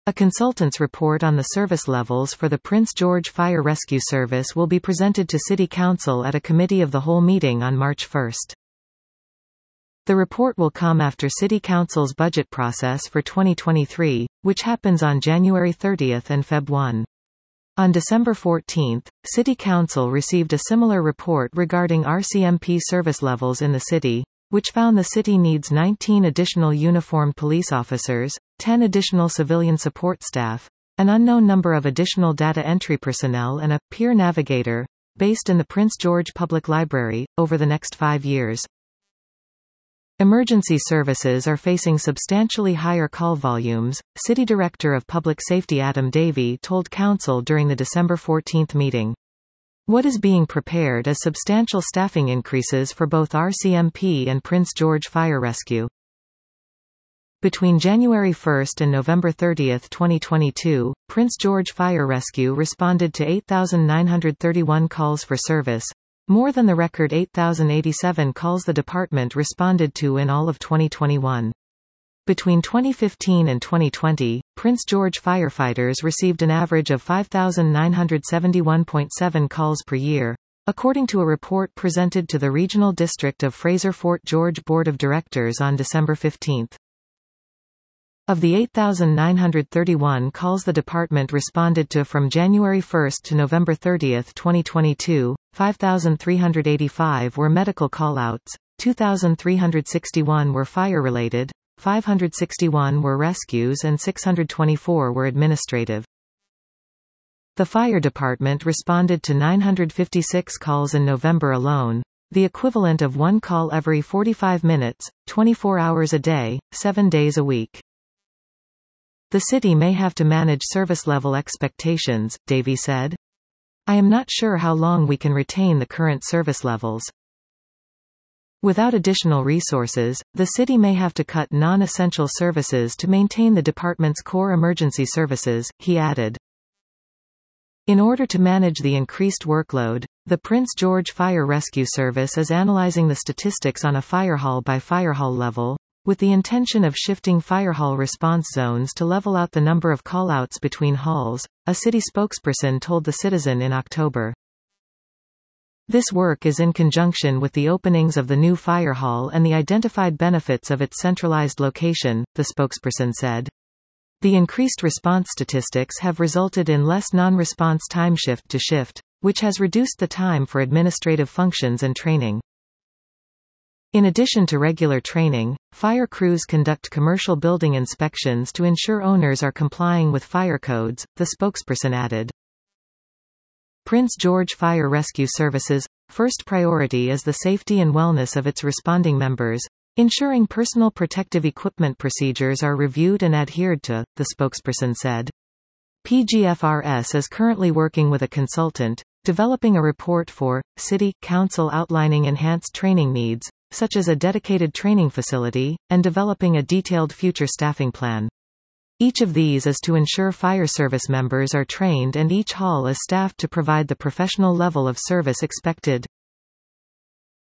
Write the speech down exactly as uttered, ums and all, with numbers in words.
A consultant's report on the service levels for the Prince George Fire Rescue Service will be presented to City Council at a Committee of the Whole meeting on March first. The report will come after City Council's budget process for twenty twenty-three, which happens on January thirtieth and February first. On December fourteenth, City Council received a similar report regarding R C M P service levels in the city, which found the city needs nineteen additional uniformed police officers, ten additional civilian support staff, an unknown number of additional data entry personnel and a peer navigator, based in the Prince George Public Library, over the next five years. Emergency services are facing substantially higher call volumes, City Director of Public Safety Adam Davey told Council during the December fourteenth meeting. What is being prepared is substantial staffing increases for both R C M P and Prince George Fire Rescue. Between January first and November thirtieth twenty twenty-two, Prince George Fire Rescue responded to eight thousand nine hundred thirty-one calls for service, more than the record eight thousand eighty-seven calls the department responded to in all of twenty twenty-one. Between twenty fifteen and twenty twenty, Prince George firefighters received an average of five thousand nine hundred seventy-one point seven calls per year, according to a report presented to the Regional District of Fraser-Fort George Board of Directors on December fifteenth. Of the eight thousand nine hundred thirty-one calls the department responded to from January first to November thirtieth twenty twenty-two, five thousand three hundred eighty-five were medical callouts, two thousand three hundred sixty-one were fire-related, five hundred sixty-one were rescues and six hundred twenty-four were administrative. The fire department responded to nine hundred fifty-six calls in November alone, the equivalent of one call every forty-five minutes, twenty-four hours a day, seven days a week. The city may have to manage service level expectations, Davey said. I am not sure how long we can retain the current service levels. Without additional resources, the city may have to cut non-essential services to maintain the department's core emergency services, he added. In order to manage the increased workload, the Prince George Fire Rescue Service is analyzing the statistics on a firehall by firehall level, with the intention of shifting firehall response zones to level out the number of callouts between halls, a city spokesperson told The Citizen in October. This work is in conjunction with the openings of the new fire hall and the identified benefits of its centralized location, the spokesperson said. The increased response statistics have resulted in less non-response time shift to shift, which has reduced the time for administrative functions and training. In addition to regular training, fire crews conduct commercial building inspections to ensure owners are complying with fire codes, the spokesperson added. Prince George Fire Rescue Service's first priority is the safety and wellness of its responding members, ensuring personal protective equipment procedures are reviewed and adhered to, the spokesperson said. P G F R S is currently working with a consultant, developing a report for City Council outlining enhanced training needs, such as a dedicated training facility, and developing a detailed future staffing plan. Each of these is to ensure fire service members are trained and each hall is staffed to provide the professional level of service expected,